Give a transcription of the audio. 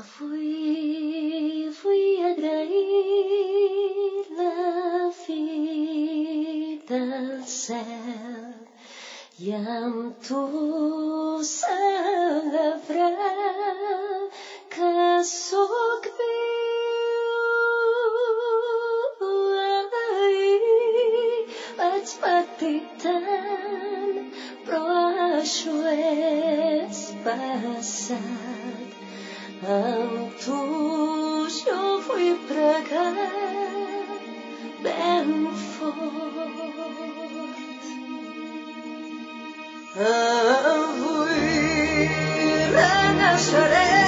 Avui vull agrair la vida al cel i amb tu celebrar que sóc viu. Ahir vaig patir tant, però això és passat. Amb tu jo vull pregar ben fort. Avui renaixeré